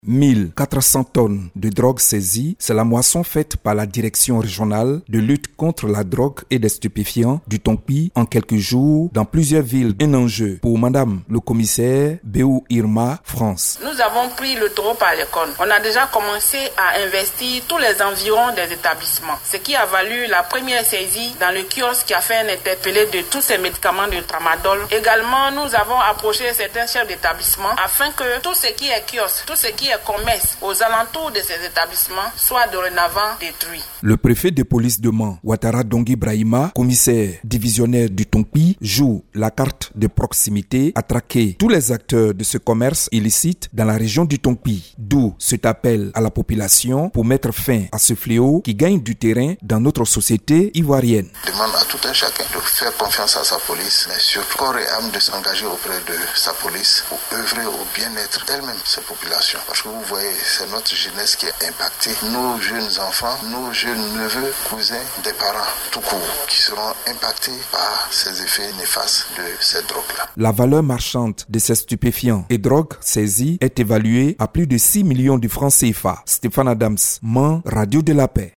1400 tonnes de drogue saisies, c'est la moisson faite par la direction régionale de lutte contre la drogue et les stupéfiants du Tongpi en quelques jours dans plusieurs villes. Un enjeu pour Madame le commissaire Béou Irma, France. Nous avons pris le taureau par les cornes. On a déjà commencé à investir tous les environs des établissements, ce qui a valu la première saisie dans le kiosque qui a fait un interpellé de tous ces médicaments de tramadol. Également, nous avons approché certains chefs d'établissement afin que tout ce qui est kiosque, tout ce qui est commerce aux alentours de ces établissements soit dorénavant détruit. Le préfet de police de Mans, Ouattara Dongui Brahima, commissaire divisionnaire du Tongpi, joue la carte de proximité à traquer tous les acteurs de ce commerce illicite dans la région du Tongpi. D'où cet appel à la population pour mettre fin à ce fléau qui gagne du terrain dans notre société ivoirienne. Je demande à tout un chacun de faire confiance à sa police, mais surtout corps et âme de s'engager auprès de sa police pour œuvrer au bien-être d'elle-même, ces populations. Parce que vous voyez, c'est notre jeunesse qui est impactée, nos jeunes enfants, nos jeunes neveux, cousins, des parents, tout court, qui seront impactés par ces effets néfastes de ces drogues-là. La valeur marchande de ces stupéfiants et drogues saisies est évaluée à plus de 6 millions de francs CFA. Stéphane Adams, Mans, Radio de la Paix.